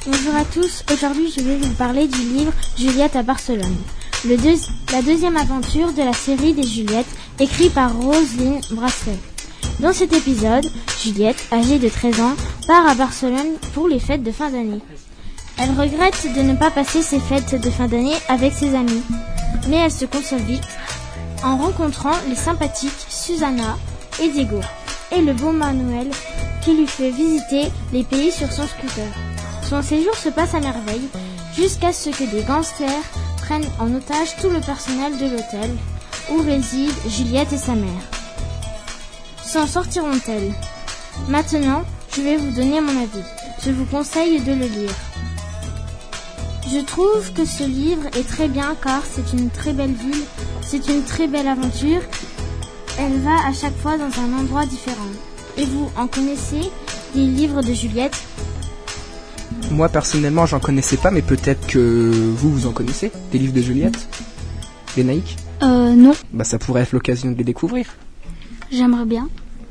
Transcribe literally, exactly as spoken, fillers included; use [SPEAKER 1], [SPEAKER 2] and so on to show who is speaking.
[SPEAKER 1] Bonjour à tous, aujourd'hui je vais vous parler du livre Juliette à Barcelone, le deux, la deuxième aventure de la série des Juliettes, écrite par Roselyne Brasset. Dans cet épisode, Juliette, âgée de treize ans, part à Barcelone pour les fêtes de fin d'année. Elle regrette de ne pas passer ses fêtes de fin d'année avec ses amis, mais elle se console vite en rencontrant les sympathiques Susanna et Diego, et le beau Manuel qui lui fait visiter les pays sur son scooter. Son séjour se passe à merveille, jusqu'à ce que des gangsters prennent en otage tout le personnel de l'hôtel où résident Juliette et sa mère. S'en sortiront-elles ? Maintenant, je vais vous donner mon avis. Je vous conseille de le lire. Je trouve que ce livre est très bien car c'est une très belle ville, c'est une très belle aventure. Elle va à chaque fois dans un endroit différent. Et vous, en connaissez des livres de Juliette ?
[SPEAKER 2] Moi personnellement j'en connaissais pas, mais peut-être que vous vous en connaissez, des livres de Juliette, Lénaïque ?
[SPEAKER 3] Euh non.
[SPEAKER 2] Bah ça pourrait être l'occasion de les découvrir.
[SPEAKER 3] J'aimerais bien.